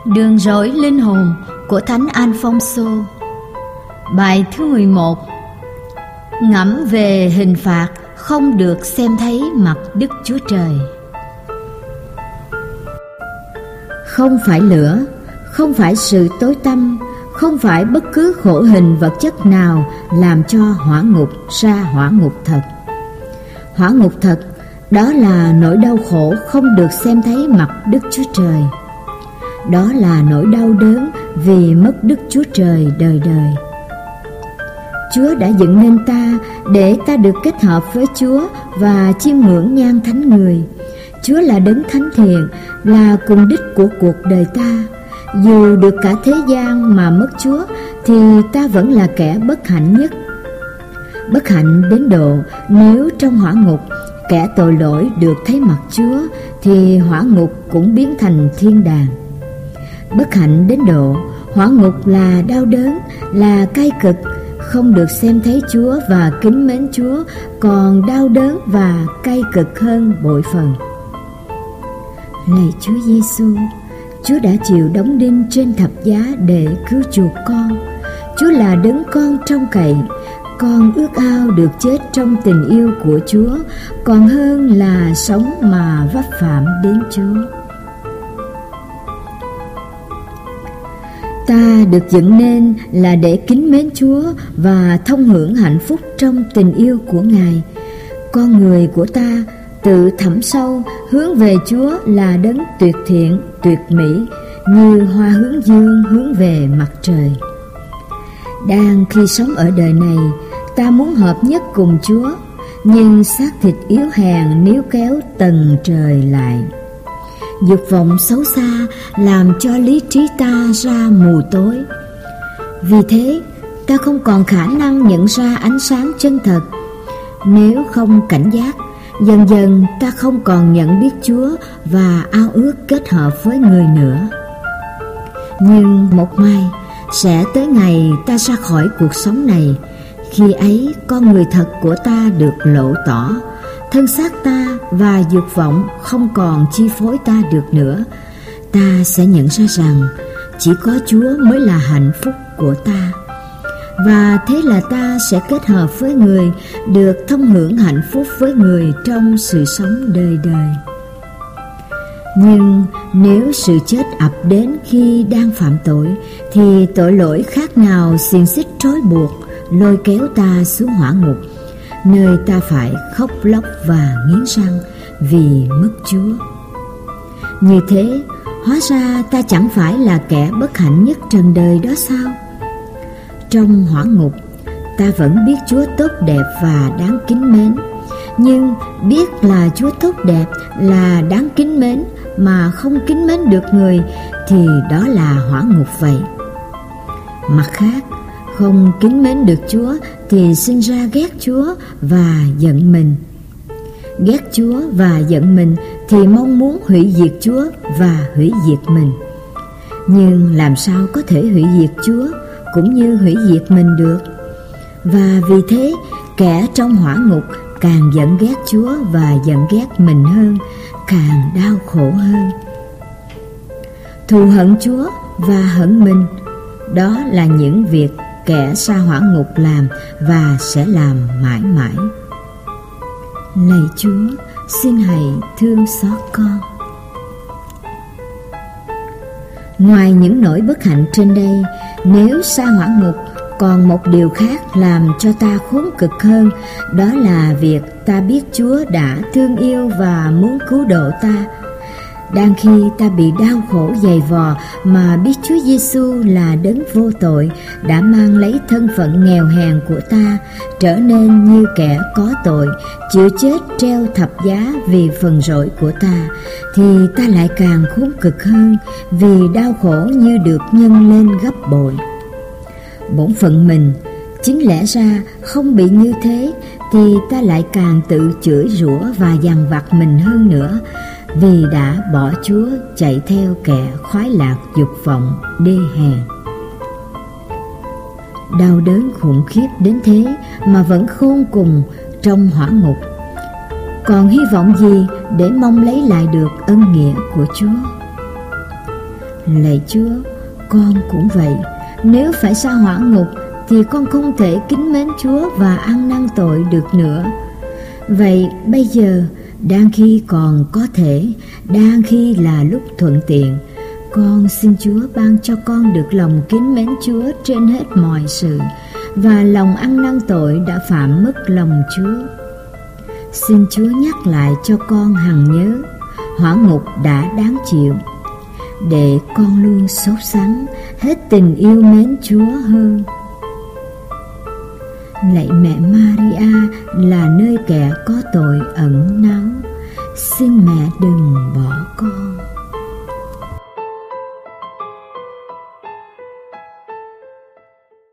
Đường rối linh hồn của Thánh Alphonso. Bài thứ 11. Ngẫm về hình phạt không được xem thấy mặt Đức Chúa Trời. Không phải lửa, không phải sự tối tăm, không phải bất cứ khổ hình vật chất nào làm cho hỏa ngục ra hỏa ngục thật. Hỏa ngục thật, đó là nỗi đau khổ không được xem thấy mặt Đức Chúa Trời. Đó là nỗi đau đớn vì mất Đức Chúa Trời đời đời. Chúa đã dựng nên ta để ta được kết hợp với Chúa và chiêm ngưỡng nhan thánh người. Chúa là đấng thánh thiện, là cùng đích của cuộc đời ta. Dù được cả thế gian mà mất Chúa thì ta vẫn là kẻ bất hạnh nhất. Bất hạnh đến độ nếu trong hỏa ngục kẻ tội lỗi được thấy mặt Chúa thì hỏa ngục cũng biến thành thiên đàng. Bất hạnh đến độ hỏa ngục là đau đớn, là cay cực, không được xem thấy Chúa và kính mến Chúa còn đau đớn và cay cực hơn bội phần. Lạy Chúa Giêsu, Chúa đã chịu đóng đinh trên thập giá để cứu chuộc con. Chúa là đấng con trông cậy. Con ước ao được chết trong tình yêu của Chúa còn hơn là sống mà vấp phạm đến Chúa. Ta được dựng nên là để kính mến Chúa và thông hưởng hạnh phúc trong tình yêu của Ngài. Con người của ta tự thẳm sâu hướng về Chúa là đấng tuyệt thiện, tuyệt mỹ, như hoa hướng dương hướng về mặt trời. Đang khi sống ở đời này, ta muốn hợp nhất cùng Chúa, nhưng xác thịt yếu hèn níu kéo tầng trời lại. Dục vọng xấu xa làm cho lý trí ta ra mù tối. Vì thế, ta không còn khả năng nhận ra ánh sáng chân thật. Nếu không cảnh giác, dần dần ta không còn nhận biết Chúa và ao ước kết hợp với người nữa. Nhưng một mai sẽ tới ngày ta ra khỏi cuộc sống này. Khi ấy con người thật của ta được lộ tỏ. Thân xác ta và dục vọng không còn chi phối ta được nữa. Ta sẽ nhận ra rằng chỉ có Chúa mới là hạnh phúc của ta. Và thế là ta sẽ kết hợp với người, được thông hưởng hạnh phúc với người trong sự sống đời đời. Nhưng nếu sự chết ập đến khi đang phạm tội, thì tội lỗi khác nào xiềng xích trói buộc, lôi kéo ta xuống hỏa ngục, nơi ta phải khóc lóc và nghiến răng vì mất Chúa. Như thế, hóa ra ta chẳng phải là kẻ bất hạnh nhất trần đời đó sao? Trong hỏa ngục, ta vẫn biết Chúa tốt đẹp và đáng kính mến. Nhưng biết là Chúa tốt đẹp, là đáng kính mến mà không kính mến được người thì đó là hỏa ngục vậy. Mặt khác, không kính mến được Chúa thì sinh ra ghét Chúa và giận mình. Ghét Chúa và giận mình thì mong muốn hủy diệt Chúa và hủy diệt mình. Nhưng làm sao có thể hủy diệt Chúa cũng như hủy diệt mình được? Và vì thế, kẻ trong hỏa ngục càng giận ghét Chúa và giận ghét mình hơn, càng đau khổ hơn. Thù hận Chúa và hận mình, đó là những việc kẻ xa hỏa ngục làm và sẽ làm mãi mãi. Lạy Chúa, xin hãy thương xót con. Ngoài những nỗi bất hạnh trên đây, nếu xa hỏa ngục, còn một điều khác làm cho ta khốn cực hơn, đó là việc ta biết Chúa đã thương yêu và muốn cứu độ ta. Đang khi ta bị đau khổ dày vò mà biết Chúa Giêsu là đấng vô tội, đã mang lấy thân phận nghèo hèn của ta, trở nên như kẻ có tội, chịu chết treo thập giá vì phần rỗi của ta, thì ta lại càng khốn cực hơn, vì đau khổ như được nhân lên gấp bội. Bổn phận mình, chính lẽ ra không bị như thế, thì ta lại càng tự chửi rủa và dằn vặt mình hơn nữa, vì đã bỏ Chúa chạy theo kẻ khoái lạc dục vọng đê hèn. Đau đớn khủng khiếp đến thế mà vẫn khôn cùng trong hỏa ngục. Còn hy vọng gì để mong lấy lại được ân nghĩa của Chúa? Lạy Chúa, con cũng vậy. Nếu phải xa hỏa ngục thì con không thể kính mến Chúa và ăn năn tội được nữa. Vậy bây giờ, đang khi còn có thể, đang khi là lúc thuận tiện, con xin Chúa ban cho con được lòng kính mến Chúa trên hết mọi sự, và lòng ăn năn tội đã phạm mất lòng Chúa. Xin Chúa nhắc lại cho con hằng nhớ hỏa ngục đã đáng chịu, để con luôn sốt sắng hết tình yêu mến Chúa hơn. Lạy mẹ Maria là nơi kẻ có tội ẩn náu, xin mẹ đừng bỏ con.